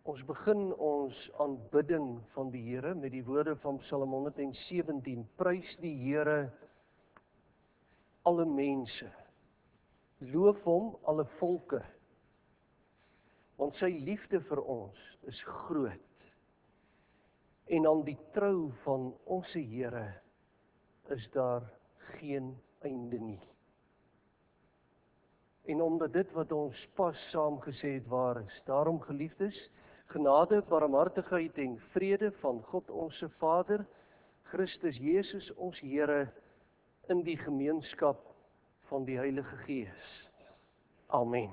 Ons begin ons aanbidding van die Here met die woorde van Psalm 117. Prys die Here alle mense. Loof hom alle volke. Want sy liefde vir ons is groot. En aan die trou van ons Here is daar geen einde nie. En omdat dit wat ons pas saam gesê het waar is, daarom geliefdes, genade, barmhartigheid en vrede van God ons Vader, Christus Jesus ons Here, in die gemeenskap van die Heilige Gees. Amen.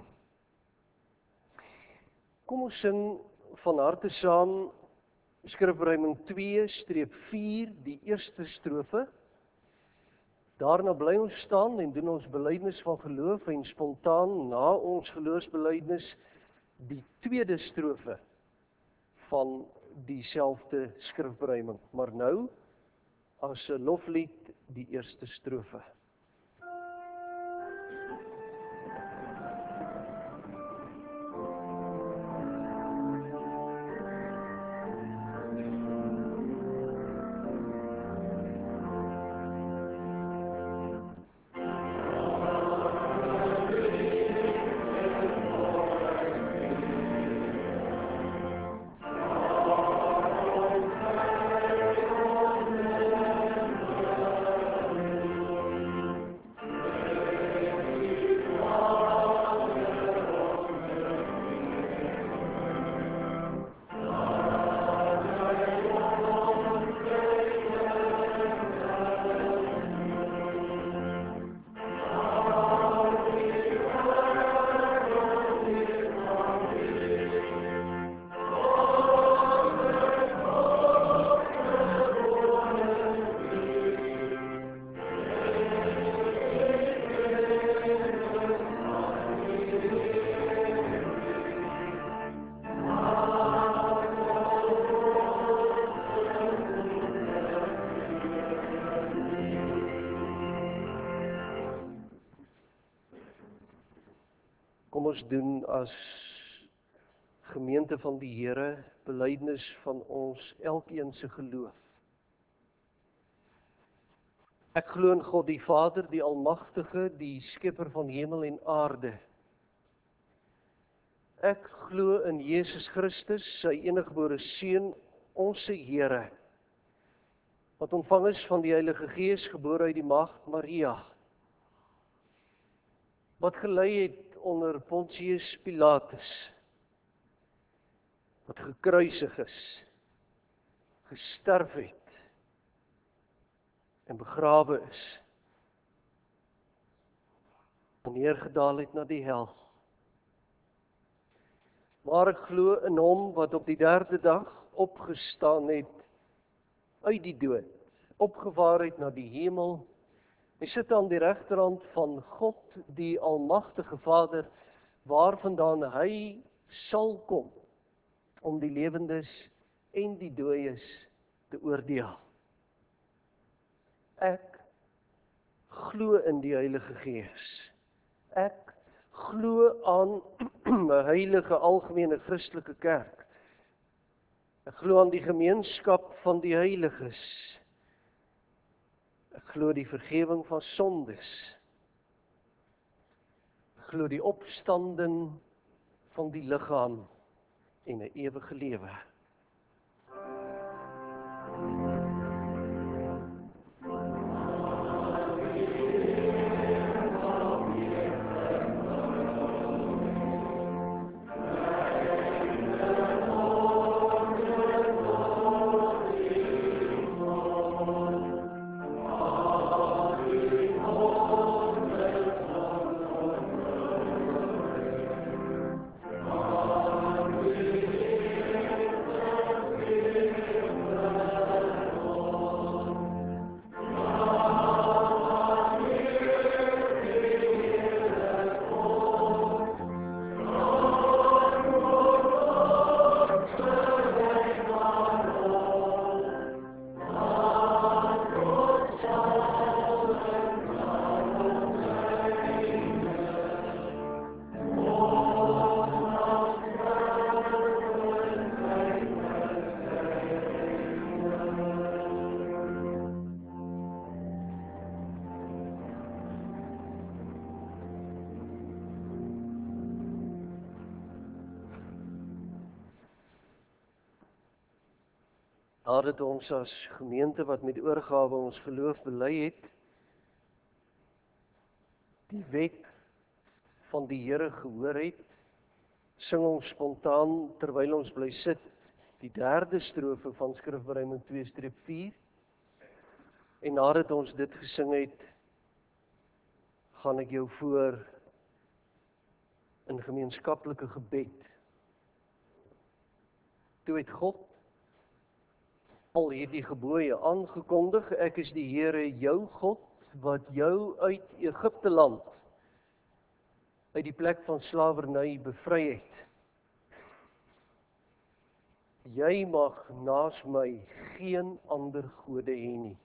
Kom ons sing van harte saam Skrifruiming 2-4, die eerste strofe. Daarna bly ons staan en doen ons belydenis van geloof en spontaan na ons geloofsbelydenis die tweede strofe van dieselfde skrifberuiming. Maar nou as 'n loflied die eerste strofe. Kom ons doen as gemeente van die Here belydenis van ons elkeen se geloof. Ek glo in God die Vader, die Almagtige, die Skepper van hemel en aarde. Ek glo in Jesus Christus, sy eniggebore Seun, ons Here, wat ontvang is van die Heilige Gees, gebore uit die maagd Maria, wat gelei het onder Pontius Pilatus, wat gekruisig is, gesterf het en begrawe is, en neergedaal het na die hel. Maar ek glo in hom wat op die derde dag opgestaan het uit die dood, opgevaar het na die hemel. Hy sit aan die regterhand van God, die Almagtige Vader, waarvandaan hy sal kom om die lewendes en die dooies te oordeel. Ek glo in die Heilige Gees. Ek glo aan 'n heilige algemene Christelike kerk. Ek glo aan die gemeenskap van die heiliges. Ek glo die vergewing van sondes. Ek glo die opstanding van die liggaam en 'n ewige lewe. Nadat ons as gemeente wat met oorgawe ons geloof bely het, die wet van die Here gehoor het, sing ons spontaan terwyl ons bly sit, die derde strofe van Skrifbereiding 2-4. En nadat ons dit gesing het, gaan ek jou voor in gemeenskaplike gebed. Toe het God al hierdie gebooie aangekondig, ek is die Here jou God, wat jou uit Egipte land, uit die plek van slawerny bevry het. Jy mag naas my geen ander gode hê nie.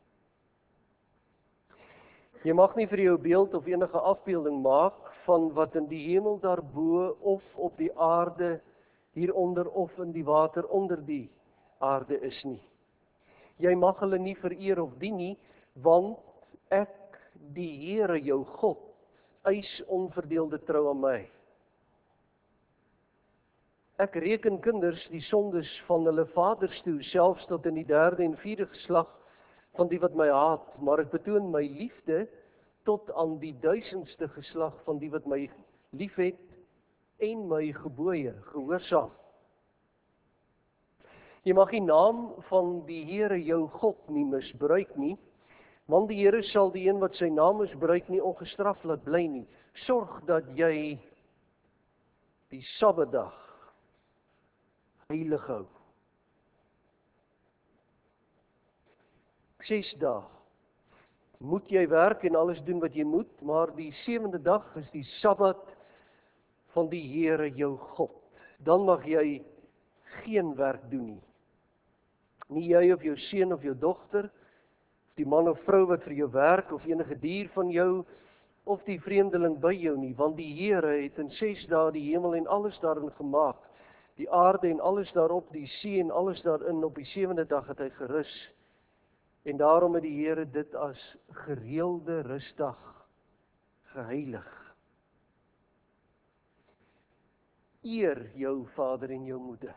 Jy mag nie vir jou beeld of enige afbeelding maak van wat in die hemel daarbo of op die aarde hieronder of in die water onder die aarde is nie. Jy mag hulle nie vereer of dien nie, want ek, die Here jou God, eis onverdeelde trou aan my. Ek reken kinders die sondes van hulle vaders toe, selfs tot in die 3de en 4de geslag van die wat my haat, maar ek betoon my liefde tot aan die 1000ste geslag van die wat my liefhet en my gebooie gehoorsaam. Jy mag die naam van die Here jou God nie misbruik nie, want die Here sal die een wat sy naam misbruik nie ongestraf laat bly nie. Sorg dat jy die Sabbatdag heilig hou. 6 dae moet jy werk en alles doen wat jy moet, maar die 7de dag is die Sabbat van die Here jou God. Dan mag jy geen werk doen nie. Nie jy of jou seun of jou dogter, of die man of vrou wat vir jou werk, of enige dier van jou, of die vreemdeling by jou nie, want die Here het in 6 dae die hemel en alles daarin gemaak, die aarde en alles daarop, die see en alles daarin, op die 7de dag het hy gerus. En daarom het die Here dit as gereelde rusdag geheilig. Eer jou vader en jou moeder.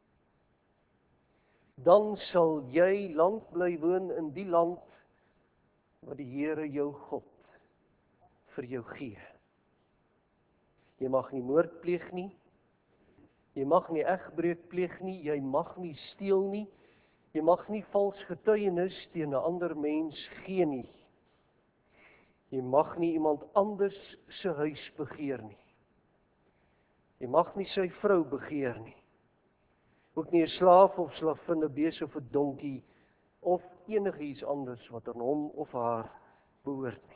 Dan sal jy lank bly woon in die land wat die Here jou God vir jou gee. Jy mag nie moord pleeg nie, jy mag nie egbreuk pleeg nie, jy mag nie steel nie, jy mag nie vals getuienis teen 'n ander mens gee nie. Jy mag nie iemand anders se huis begeer nie. Jy mag nie sy vrou begeer nie. Ook nie 'n slaaf of slavin, 'n bees of 'n donkie, of enigiets anders wat aan hom of haar behoort nie.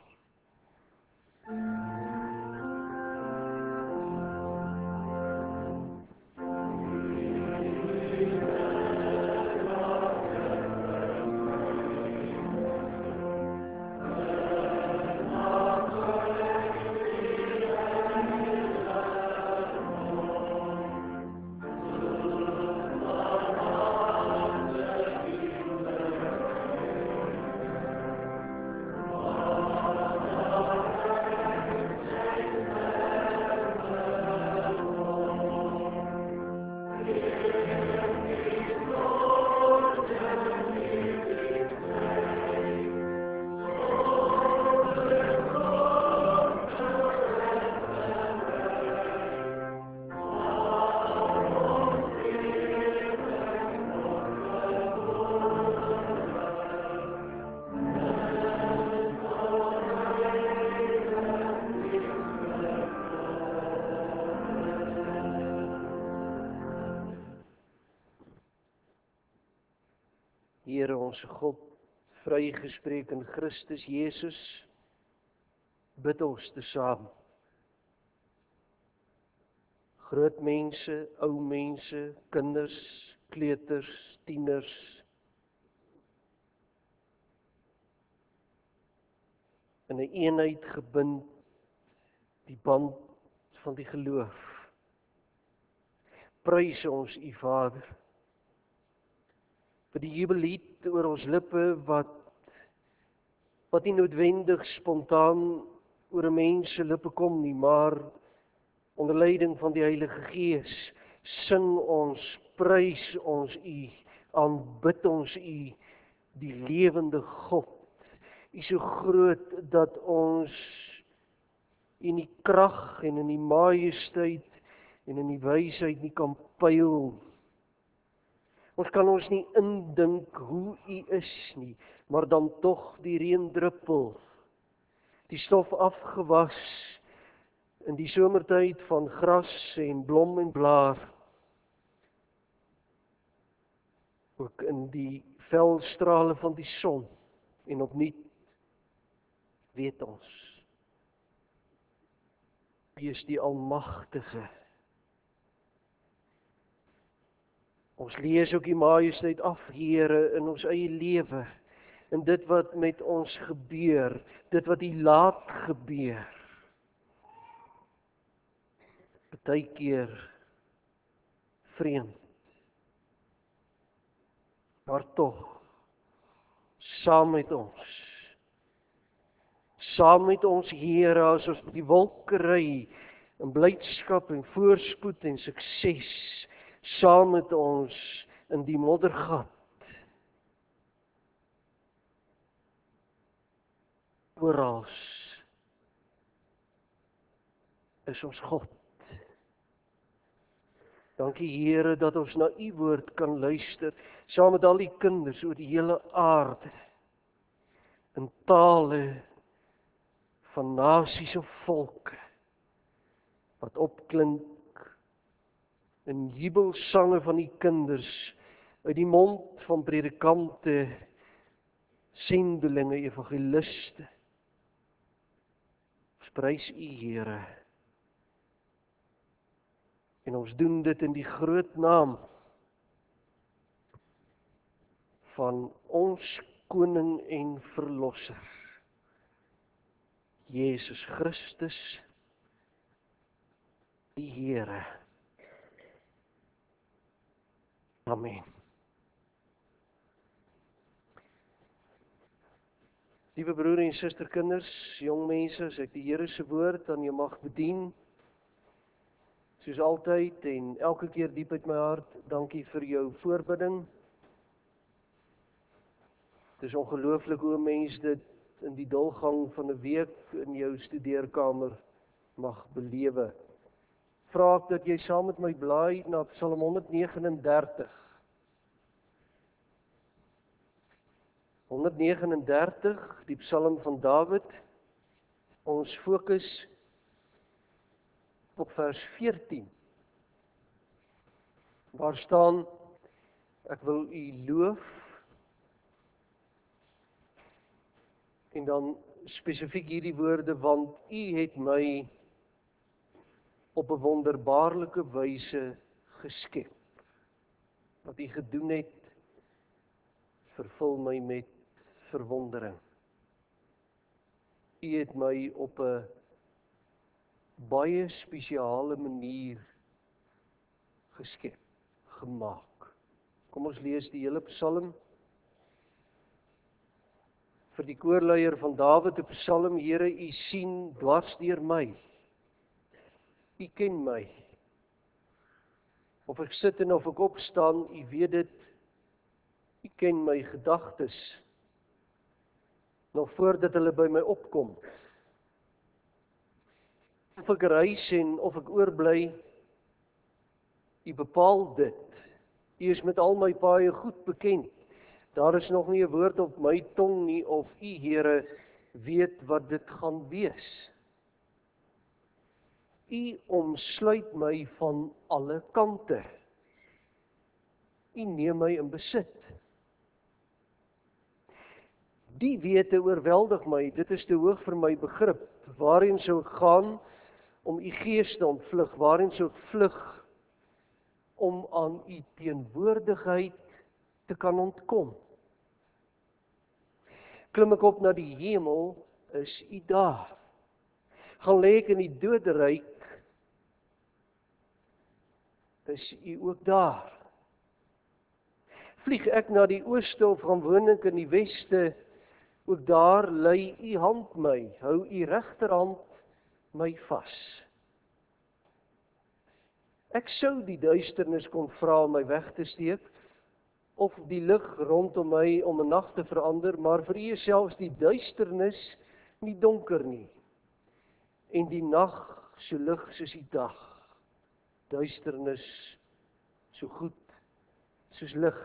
Here ons God, vrygespreek in Christus Jesus, bid ons tesaam. Groot mense, ou mense, kinders, kleuters, tieners, in 'n eenheid gebind, die band van die geloof. Prys ons U Vader, vir die jubellied oor ons lippe wat nie noodwendig spontaan oor 'n mens se lippe kom nie, maar onder leiding van die Heilige Gees sing ons, prys ons U aanbid ons U, die lewende God. U is so groot dat ons in die krag en in die majesteit en in die wysheid nie kan pyl. Ons kan ons nie indink hoe U is nie, maar dan tog die reendruppel, die stof afgewas in die somertyd van gras en blom en blaar, ook in die velstrale van die son, en opnuut weet ons, U is die Almagtige. Ons lees ook die majesteit af, Here, in ons eie lewe, in dit wat met ons gebeur, dit wat U laat gebeur. Partykeer vreemd, maar tog saam met ons. Saam met ons, Here, as ons met die wolke ry, in blydskap en voorspoed en sukses, saam met ons in die moddergat. Orals is ons God. Dankie, Here, dat ons na U woord kan luister, saam met al die kinders oor die hele aarde, in tale van nasies en volke, wat opklink in jubelsange van die kinders, uit die mond van predikante, sendelinge, evangeliste. Ons prys U, Here, en ons doen dit in die groot naam van ons Koning en Verlosser, Jesus Christus, die Here. Amen. Liewe broer en suster kinders, jong mense, as ek die Here se woord aan jou mag bedien, soos altyd en elke keer diep uit my hart, dankie vir jou voorbidding. Het is ongelooflik hoe 'n mens dit in die dolgang van 'n week in jou studeerkamer mag belewe. Vra ek dat jy saam met my blaai na Psalm 139. 139, die Psalm van Dawid. Ons fokus op vers 14, waar staan, ek wil U loof, en dan spesifiek hierdie woorde, want U het my op 'n wonderbaarlike wyse geskep. Wat U gedoen het, vervul my met verwondering. U het my op 'n baie spesiale manier geskep, gemaak. Kom ons lees die hele Psalm. Vir die koorleier van Dawid, 'n Psalm, Here, U sien dwars deur my. U ken my. Of ek sit en of ek opstaan, U weet dit. U ken my gedagtes, nog voordat hulle by my opkom. Of ek reis en of ek oorbly, U bepaal dit. U is met al my paaie goed bekend. Daar is nog nie 'n woord op my tong nie, of U, Here, weet wat dit gaan wees. U omsluit my van alle kante. U neem my in besit. Die wete oorweldig my, dit is te hoog vir my begrip. Waarheen sou ek gaan om U gees te ontvlug? Waarheen sou ek vlug om aan U teenwoordigheid te kan ontkom? Klim ek op na die hemel, is U daar. Gaan lê ek in die doderyk, is U ook daar. Vlieg ek na die ooste of gaan woon ek in die weste, ook daar lei U hand my, hou U regterhand my vas. Ek sou die duisternis kon vra om my weg te steek, of die lig rondom my om 'n nag te verander, maar vir U is selfs die duisternis nie donker nie. En die nag so lig soos die dag, duisternis so goed soos lig.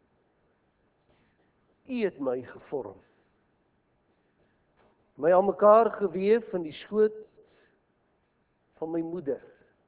U het my gevorm, my aan mekaar geweef in die skoot van my moeder.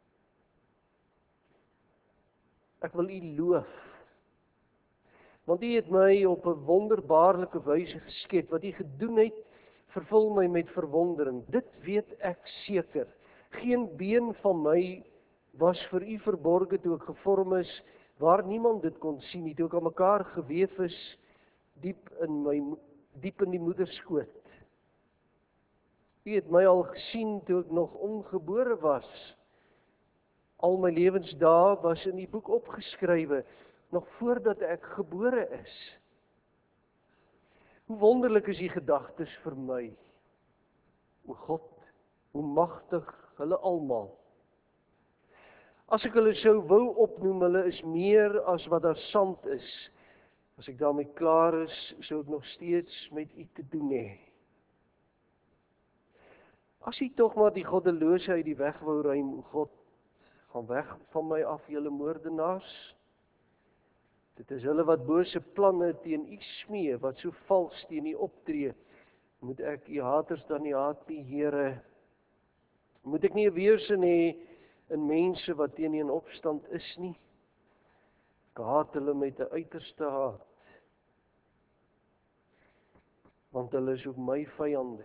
Ek wil U loof, want U het my op 'n wonderbaarlike wyse geskep. Wat U gedoen het, vervul my met verwondering. Dit weet ek seker. Geen been van my was vir U verborge toe ek gevorm is, waar niemand dit kon sien nie, toe ek aan mekaar geweef is, diep in die moederskoot. U het my al gesien toe ek nog ongebore was. Al my lewensdae was in die boek opgeskrywe, nog voordat ek gebore is. Hoe wonderlik is U gedagtes vir my, o God, hoe magtig hulle almal. As ek hulle sou wou opnoem, hulle is meer as wat daar sand is. As ek daarmee klaar is, sou ek nog steeds met U te doen hê. As U tog maar die goddeloosheid uit die weg wou ruim, o God, gaan weg van my af, julle moordenaars. Dit is hulle wat bose planne teen U smee, wat so vals teen U optree. Moet ek U haters dan nie haat nie, Here? Moet ek nie 'n weerstand hê in mense wat teen U in opstand is nie? Ek haat hulle met 'n uiterste haat, want hulle is ook my vyande.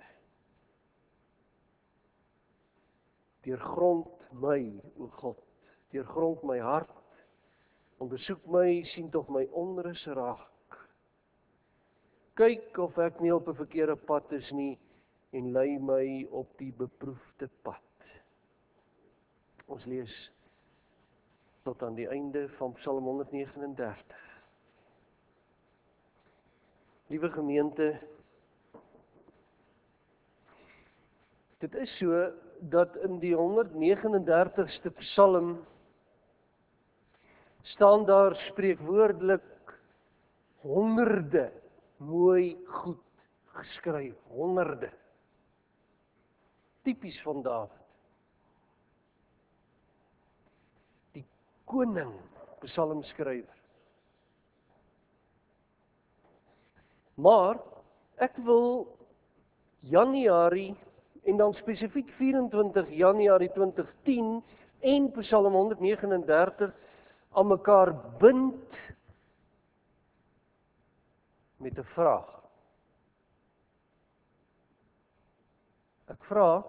Deurgrond my, o God, deurgrond my hart, ondersoek my, sien tog my onrus raak. Kyk of ek nie op 'n verkeerde pad is nie, en lei my op die beproefde pad. Ons lees tot aan die einde van Psalm 139. Liewe gemeente, dit is so dat in die 139ste Psalm staan daar spreekwoordelik honderde mooi goed geskryf, honderde. Tipies van Dawid. Die koning, psalmskrywer. Maar ek wil Januarie en dan spesifiek 24 Januarie 2010 en Psalm 139 aan mekaar bind met 'n vraag. Ek vra,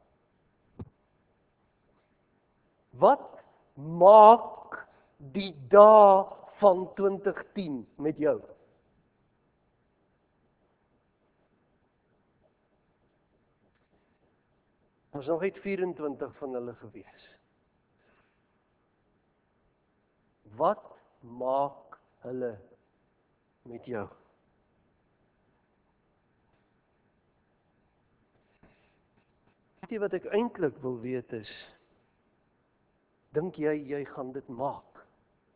wat maak die dae van 2010 met jou? Ons nog net 24 van hulle gewees. Wat maak hulle met jou? Weet jy wat ek eintlik wil weet is, dink jy gaan dit maak?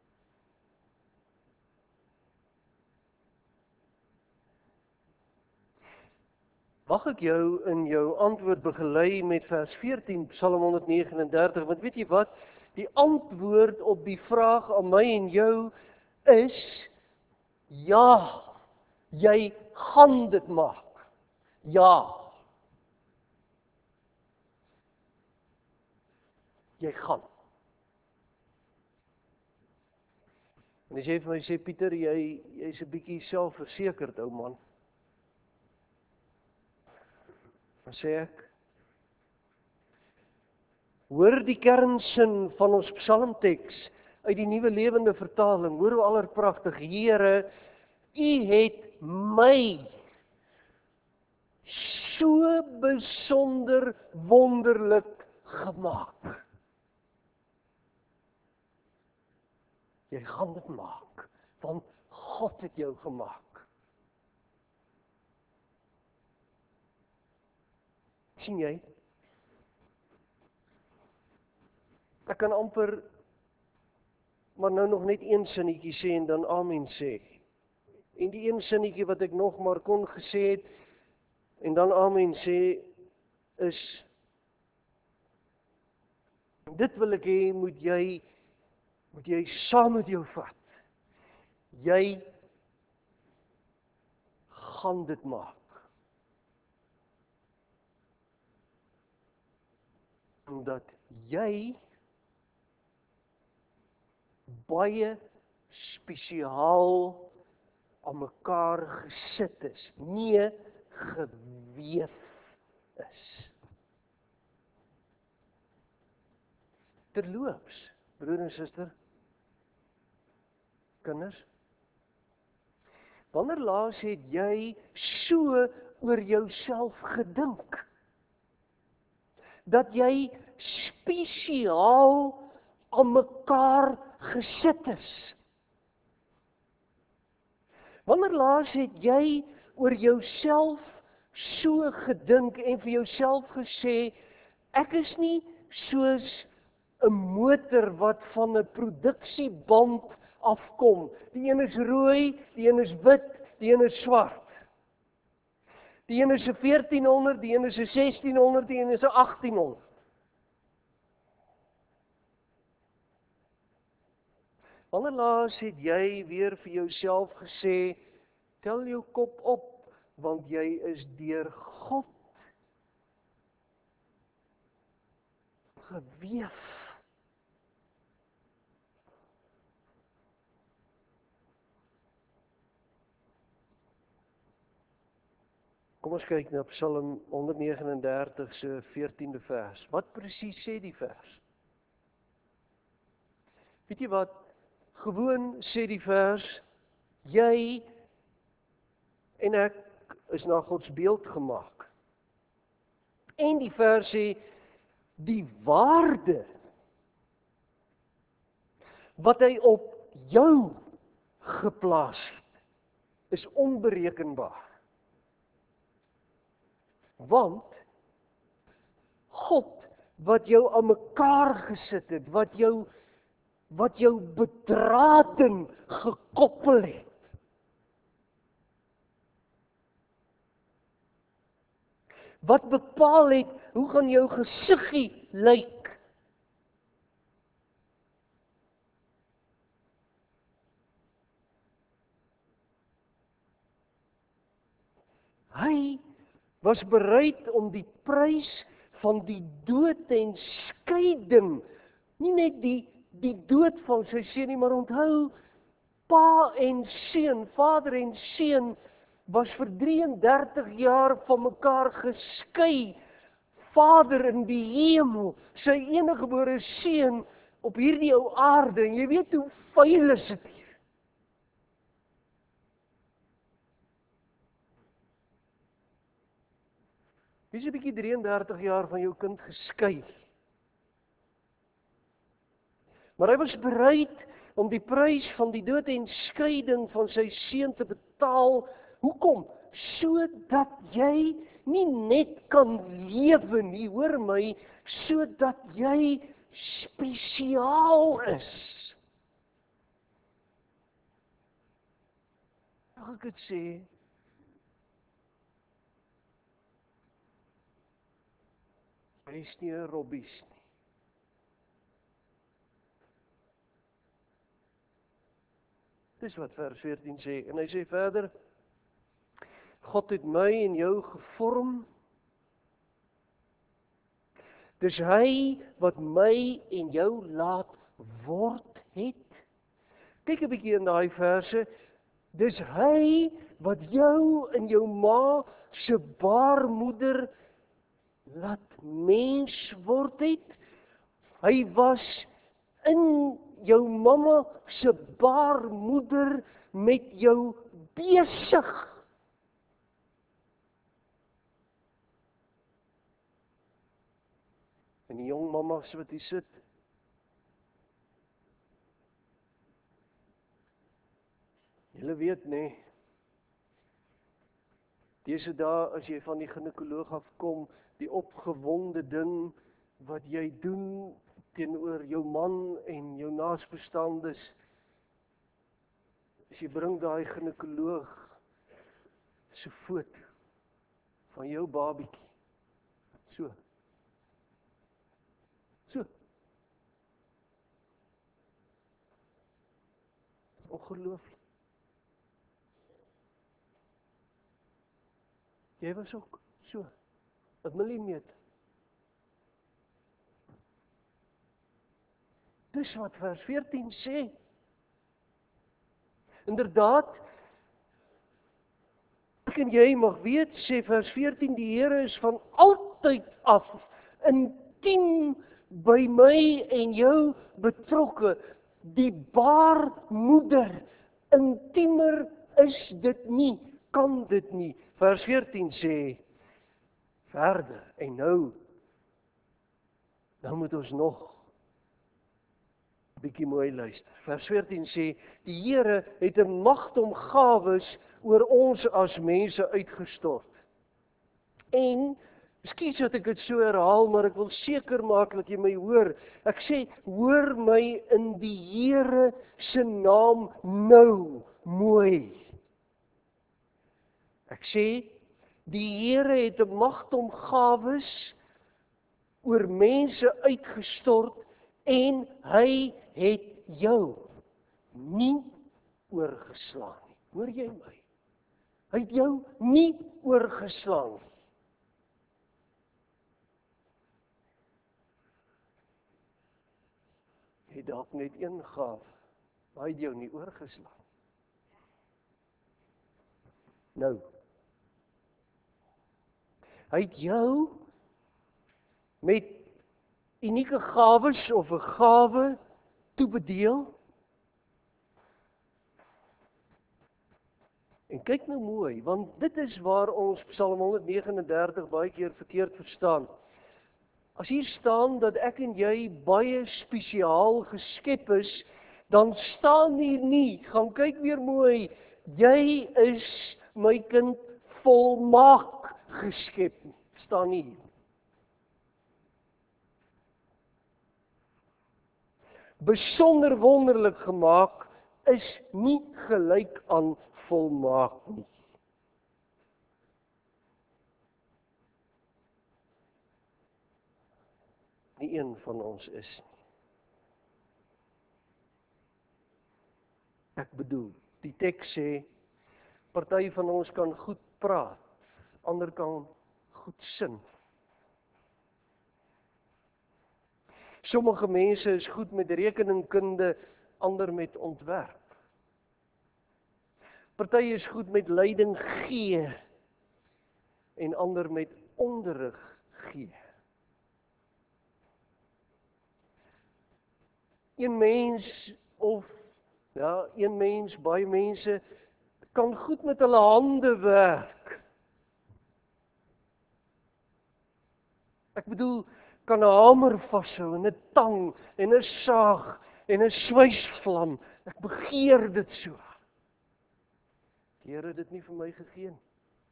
Mag ek jou in jou antwoord begelei met vers 14, Psalm 139, want weet jy wat? Die antwoord op die vraag aan my en jou is, ja, jy gaan dit maak. Ja. Jy gaan. En as jy vir my sê, Pieter, jy's 'n bietjie selfversekerd, ou man. Dan sê ek, hoor die kernsin van ons psalmteks uit die Nuwe Lewende Vertaling. Hoor hoe allerpragtig. Here, U het my so besonder wonderlik gemaak. Jy gaan dit maak, want God het jou gemaak. Sien jy? Ek kan amper maar nou nog net een sinnetjie sê en dan amen sê. En die een sinnetjie wat ek nog maar kon gesê het en dan amen sê is, dit wil ek hê moet jy saam met jou vat. Jy gaan dit maak. Omdat jy baie spesiaal aan mekaar gesit is, nie geweef is. Terloops, broer en suster, kinders, wanneer laas het jy so oor jouself gedink, dat jy spesiaal aan mekaar gesit is? Wanneer laas het jy oor jouself so gedink en vir jouself gesê, ek is nie soos 'n motor wat van 'n produksieband afkom. Die een is rooi, die een is wit, die een is swart. Die een is 'n 1400, die een is 'n 1600, die een is 'n 1800. Wanneer laas het jy weer vir jouself gesê, tel jou kop op, want jy is deur God geweef. Kom ons kyk na Psalm 139 se 14de vers. Wat presies sê die vers? Weet jy wat? Gewoon sê die vers, jy en ek is na Gods beeld gemaak. En die vers sê, die waarde wat hy op jou geplaas het, is onberekenbaar. Want God wat jou aan mekaar gesit het, wat jou bedraten gekoppel het, wat bepaal het, hoe gaan jou gesiggie lyk? Hy was bereid om die prys van die dood en skeiding, nie net die dood van sy seun nie, maar onthou, pa en seun, vader en seun, was vir 33 jaar van mekaar geskei. Vader in die hemel, sy eniggebore seun op hierdie ou aarde, en jy weet hoe vuil is dit hier. Wie is 'n bietjie 33 jaar van jou kind geskei? Maar hy was bereid om die prys van die dood en skeiding van sy seun te betaal. Hoekom? Sodat jy nie net kan lewe nie, hoor my, sodat jy spesiaal is. Mag ek dit sê? Hy is nie 'n robbies nie. Dis wat vers 14 sê. En hy sê verder, God het my en jou gevorm. Dis hy wat my en jou laat word het. Kyk 'n bietjie in daai verse. Dis hy wat jou in jou ma se baarmoeder laat mens word het. Hy was in jou mamma se baarmoeder met jou besig. En die jong mammas wat hier sit, julle weet nê, dese dae as jy van die ginekoloog afkom, die opgewonde ding wat jy doen, teenoor jou man en jou naasbestaandes, as jy bring daai ginekoloog se foto van jou babietjie, so. Ongelooflik. Jy was ook so, 'n millimeter. Dis wat vers 14 sê. Inderdaad, ek en jy mag weet, sê vers 14, die Here is van altyd af intiem by my en jou betrokke. Die baarmoeder, intiemer is dit nie, kan dit nie. Vers 14 sê verder, en nou moet ons nog 'n bietjie mooi luister. Vers 14 sê, die Here het 'n magdom gawes oor ons as mense uitgestort. En ekskuus dat ek dit so herhaal, maar ek wil seker maak dat jy my hoor. Ek sê, hoor my in die Here se naam nou mooi. Ek sê, die Here het 'n magdom gawes oor mense uitgestort en hy het jou nie oorgeslaan nie. Hoor jy my? Hy het jou nie oorgeslaan nie. Jy dalk net een gawe, maar hy het jou nie oorgeslaan. Nou, hy het jou met unieke gawes of 'n gawe toebedeel. En kyk nou mooi, want dit is waar ons Psalm 139 baie keer verkeerd verstaan. As hier staan dat ek en jy baie spesiaal geskep is, dan staan hier nie, gaan kyk weer mooi, jy is my kind volmaak geskep, staan nie hier. Besonder wonderlik gemaak is nie gelyk aan volmaak nie. Nie een van ons is nie. Ek bedoel, die teks sê, party van ons kan goed praat, ander kan goed sing. Sommige mense is goed met rekeningkunde, ander met ontwerp. Party is goed met leiding gee en ander met onderrig gee. Een mens baie mense kan goed met hulle hande werk. Ek bedoel, kan 'n hamer vashou en 'n tang en 'n saag en 'n swysvlam. Ek begeer dit so. Die Here het dit nie vir my gegee nie.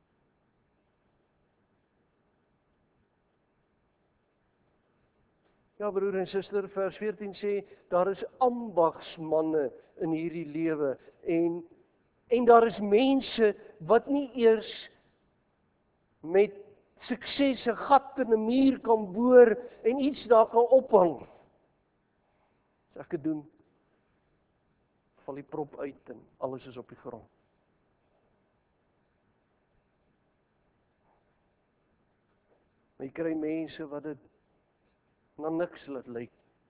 Ja, broer en suster, vers 14 sê, daar is ambagsmanne in hierdie lewe en daar is mense wat nie eers met sukses 'n gat in 'n muur kan boor en iets daar kan ophang. As ek dit doen, val die prop uit en alles is op die grond. Maar jy kry mense wat dit na niks laat lyk.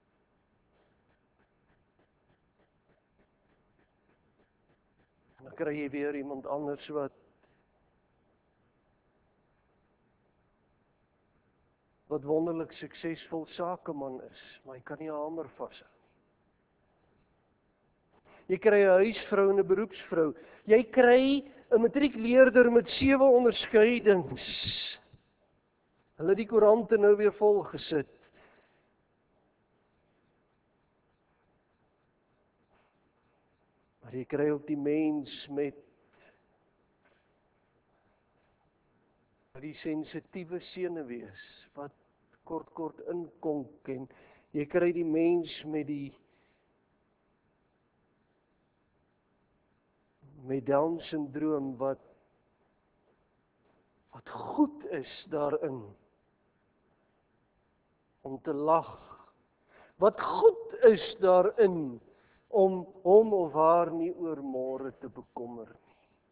En dan kry jy weer iemand anders wat wonderlik suksesvol sakeman is, maar hy kan nie 'n hamer vashou nie. Jy kry 'n huisvrou en 'n beroepsvrou. Jy kry 'n matriekleerder met 7 onderskeidings. Hulle het die koerante nou weer vol gesit. Maar jy kry ook die mens met die sensitiewe senuwees wat kort inkonk en Jy kry die mens met Down syndroom wat goed is daarin om te lag. Wat goed is daarin om hom of haar nie oor môre te bekommer nie.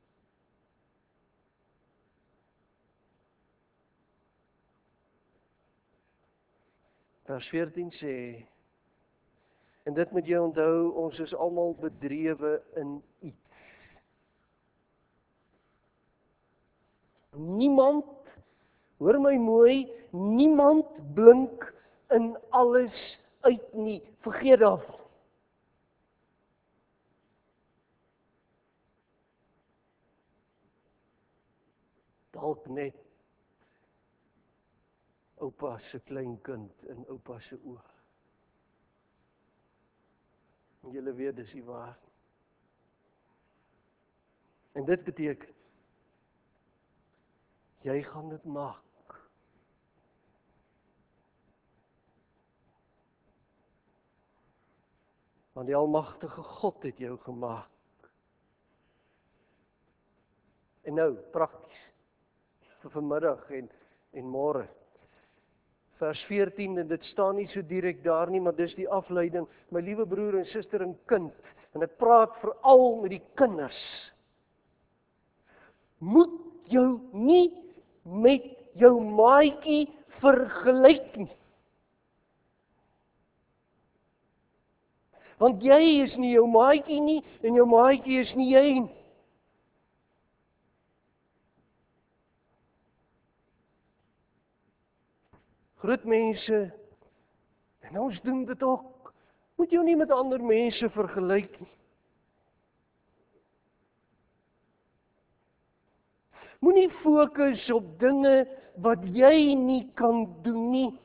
Vers 14 sê, en dit moet jy onthou, ons is almal bedrewe in iets. Niemand, hoor my mooi, niemand blink in alles uit nie. Vergeet daarvan. Dalk net oupa se kleinkind in oupa se oë. En julle weet dis nie waar. En dit beteken, jy gaan dit maak. Want die almagtige God het jou gemaak. En nou, prakties, vir vanmiddag en môre. Vers 14, en dit staan nie so direk daar nie, maar dis die afleiding, my liewe broer en suster en kind, en ek praat veral met die kinders. Moet jou nie met jou maatjie vergelyk nie. Want jy is nie jou maatjie nie, en jou maatjie is nie jy nie. Groot mense, en ons doen dit ook, moet jou nie met ander mense vergelyk nie. Moenie fokus op dinge wat jy nie kan doen nie.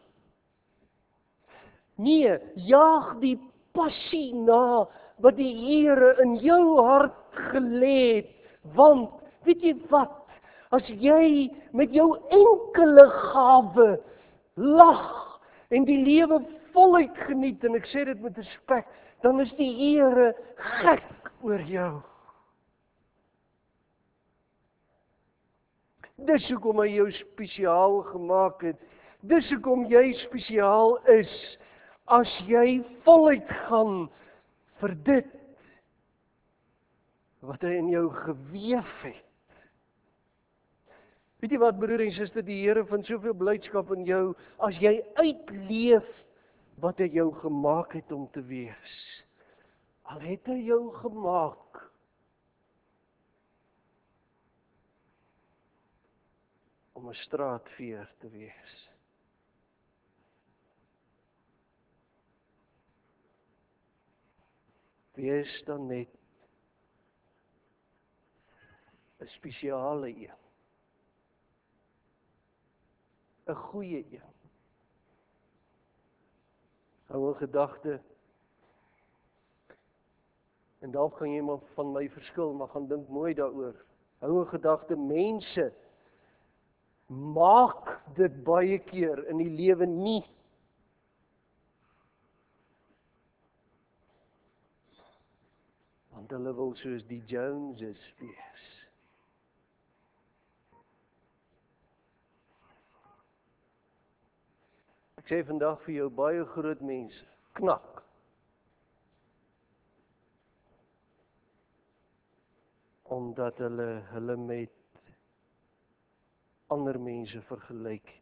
Nee, jaag die passie na wat die Here in jou hart gelê het, want weet jy wat, as jy met jou enkele gawe lag en die lewe voluit geniet, en ek sê dit met respek, dan is die Here gek oor jou. Dis hoekom hy jou spesiaal gemaak het. Dis hoekom jy spesiaal is, as jy voluit gaan vir dit wat hy in jou geweef het. Weet jy wat, broer en suster, die Here vind soveel blydskap in jou, as jy uitleef wat hy jou gemaak het om te wees. Al het hy jou gemaak om 'n straatveer te wees. Wees dan net 'n spesiale een. 'n goeie een. Hou 'n gedagte, en dalk gaan jy maar van my verskil, maar gaan dink mooi daaroor. Hou 'n gedagte, mense maak dit baie keer in die lewe nie. Want hulle wil soos die Joneses wees. Ek sê vandag vir jou, baie groot mense knak. Omdat hulle met ander mense vergelyk het.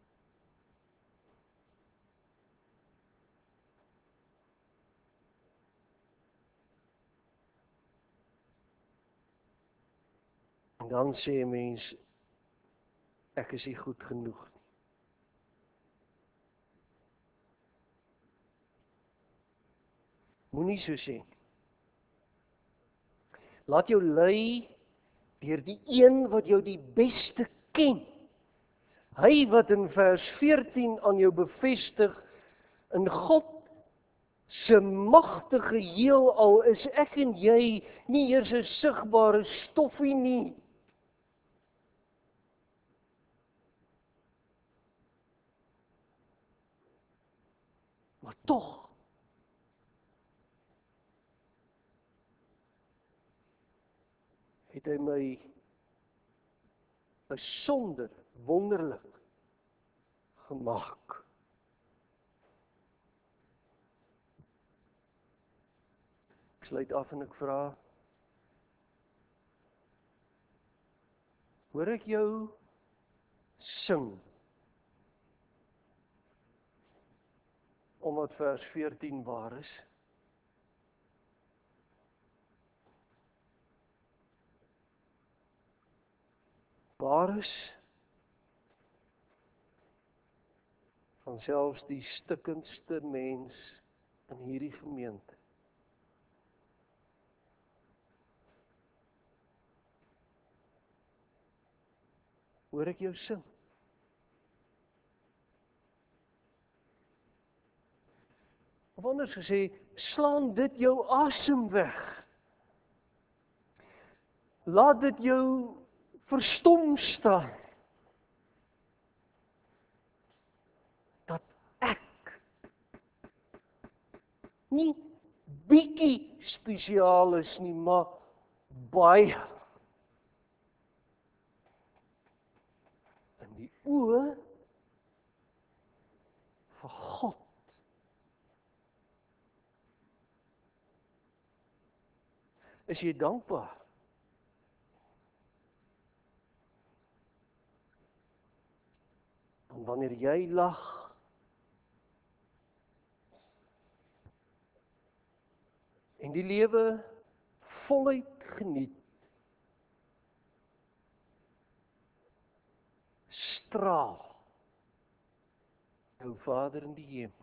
En dan sê 'n mens, ek is nie goed genoeg nie. Moenie so sê. Laat jou lei deur die een wat jou die beste ken. Hy wat in vers 14 aan jou bevestig, in God se magtige heelal is ek en jy nie eers 'n sigbare stoffie nie. Maar tog het hy my besonder wonderlik gemaak. Ek sluit af en ek vra, hoor ek jou sing, omdat vers 14 waar is? Waar is van selfs die stikkendste mens in hierdie gemeente? Hoor ek jou sing? Of anders gesê, slaan dit jou asem weg? Laat dit jou verstom staan? Dat ek nie bietjie spesiaal is nie, maar baie. In die oë van God. Is jy dankbaar? Want wanneer jy lag, en die lewe voluit geniet, straal jou Vader in die hemel.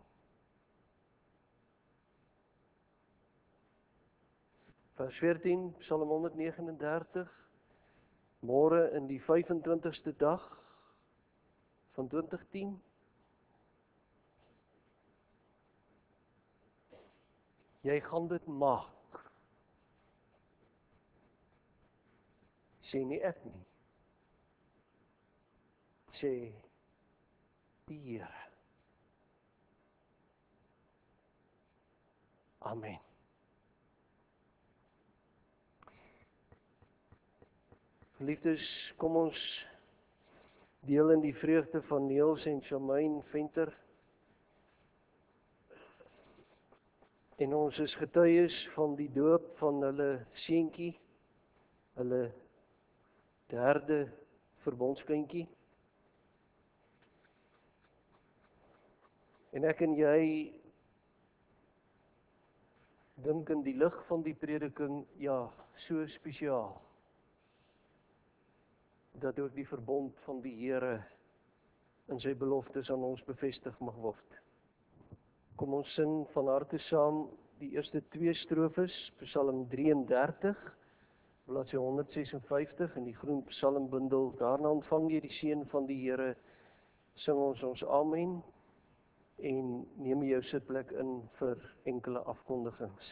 Vers 14, Psalm 139, môre in die 25ste dag van 2010. Jy gaan dit maak. Sê nie ek nie. Sê die Here. Amen. Geliefdes, kom ons deel in die vreugde van Niels en Shamaine Venter. En ons is getuies van die doop van hulle seentjie, hulle derde verbondskindjie. En ek en jy dink in die lig van die prediking, ja, so spesiaal, dat ook die verbond van die Here in sy beloftes aan ons bevestig mag word. Kom ons sing van harte saam die eerste 2 strofes, Psalm 33, bladsy 156 in die groen psalmbundel. Daarna ontvang jy die seën van die Here. Sing ons amen en neem jou sitplek in vir enkele afkondigings.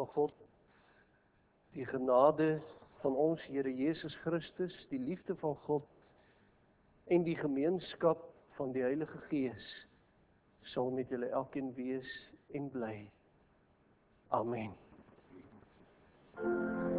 van God, die genade van ons Here Jesus Christus, die liefde van God en die gemeenskap van die Heilige Gees sal met julle elkeen wees en bly. Amen.